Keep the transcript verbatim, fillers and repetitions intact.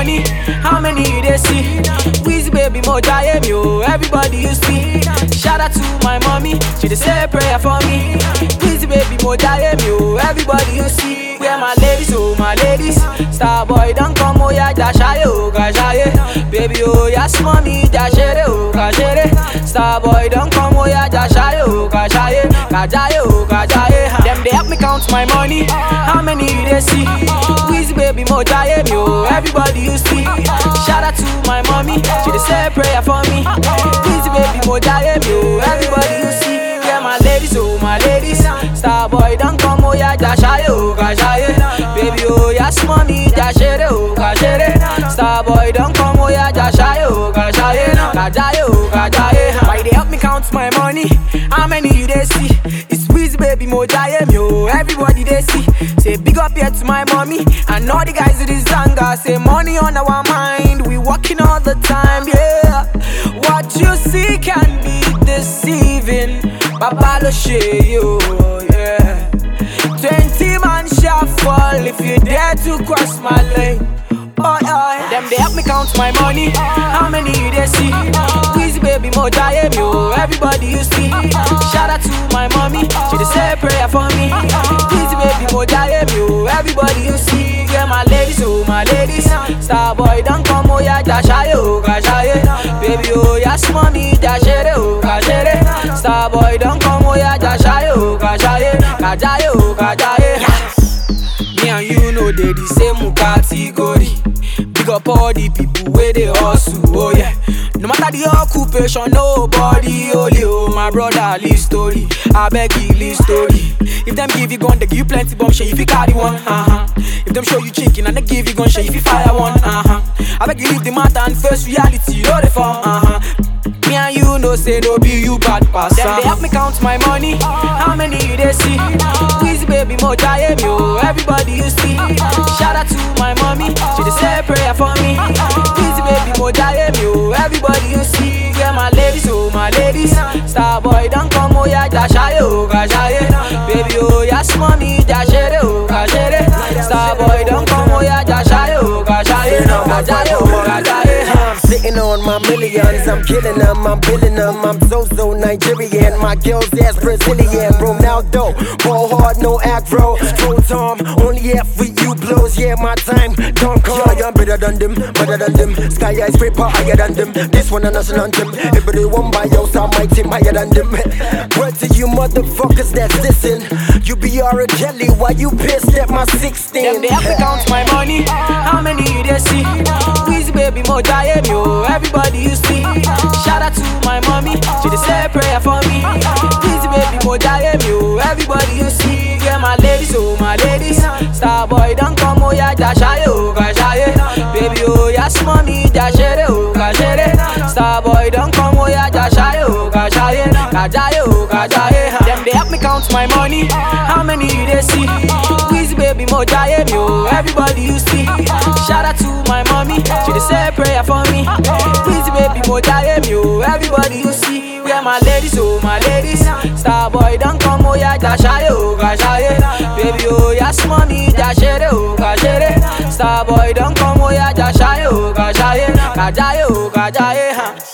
money, how many you they see? Wheezy baby mo jaye me oh, everybody you see. Shout out to my mommy, she dey say prayer for me. Wheezy baby mo jaye me oh, everybody you see. Where my ladies oh, my ladies, star boy don't come oh yeah, dashaye oh, gashaye. Baby oh yes mommy, dashere oh, gashere. Star boy don't come oh yeah, dashaye oh, gashaye, gajaye oh, gajaye. Them they help me count my money, how many you they see? Wheezy baby mo jaye me oh, everybody you see. Shout out to my mommy, she dey say prayer for me. Wheezy baby mo jaye me oh, everybody you see. Yeah my ladies oh, my ladies, star boy don't come oh yeah, dashaye oh, gashaye. Baby oh yes mommy, dashere oh, gashere. Star boy don't come oh yeah, dashaye oh, gashaye, gajaye oh, gajaye. Why they help me count my money, how many you they see? It's Wheezy baby mo jaye me oh, everybody they see. Say big up here to my mommy and all the guys in this zanga. Say money on our mind, we working all the time, yeah. What you see can be deceiving, Babalo you, yeah. Twenty man shall fall if you dare to cross my lane. Oh, oh. Them they help me count my money, how many you they see? Wheezy baby mo jaye me oh, everybody you see. Shout out to my mommy, she dey say prayer for me. Wheezy baby mo jaye me oh, everybody you see. Yeah my ladies oh, my ladies, star boy don't come oh yeah, dashaye oh, gashaye. Baby oh yes mommy, dashere oh, gashere. Star boy don't come oh yeah, dashaye oh, gashaye, gajaye oh, gajaye. Me and you know they the same category. Big up all the people where they hustle, oh yeah. No matter the occupation, nobody only oh my brother live story. I beg you live story. If them give you gun, they give you plenty bomb shit if you carry one, uh-huh. If them show you chicken and they give you gun shit if you fire one, uh-huh. I beg you leave the matter and face reality, know the form, uh-huh. Me and you know say no be you bad pass. Them they help me count my money, how many you they see? Wheezy baby mo jaye me oh, everybody you see. Shout out to my mommy, she dey say prayer for me. Wheezy baby mo jaye me oh, everybody you see. Yeah my ladies oh, my ladies, star boy don't come oh yeah, dashaye oh, gashaye. Baby oh yes mommy, dashere oh, gashere. Star boy don't come oh yeah, dashaye oh, gashaye, gajaye oh, gajaye. Sitting on my millions, I'm killing them, I'm billing them. I'm so so Nigerian, my girl's ass Brazilian. Ronaldo, ball hard, no aggro. Pro Tom, only F with you blows. Yeah, my time don't come. Yeah, I'm better than them, better than them. Sky eyes paper higher than them. This one a national anthem. Everybody one by yours, I my team higher than them. Word to you motherfuckers that's dissing. You be all a jelly, why you pissed at my sixteen? Them they have to count my money, how many you they see? Wheezy baby mo jaye me oh, everybody you see. Shout out to my mommy, she dey say prayer for me. Wheezy baby mo jaye me oh, everybody you see. Yeah my ladies oh, my ladies, star boy don't come oh yeah, dashaye oh, gashaye. Baby oh yes mommy, dashere oh, gashere. Star boy don't come oh yeah, dashaye oh, gashaye, gajaye oh, gajaye. Them they help me count my money, how many you they see? Wheezy baby mo jaye me oh, everybody you see. Shout out to my mommy, she dey say prayer for me. Wheezy baby mo jaye me oh, everybody you see. Yeah my ladies oh, my ladies, star boy don't come oh yeah, dashaye oh, gashaye. Baby oh yes mommy, dashere oh, gashere. Star boy don't come oh yeah, dashaye oh, gashaye, gajaye oh, gajaye.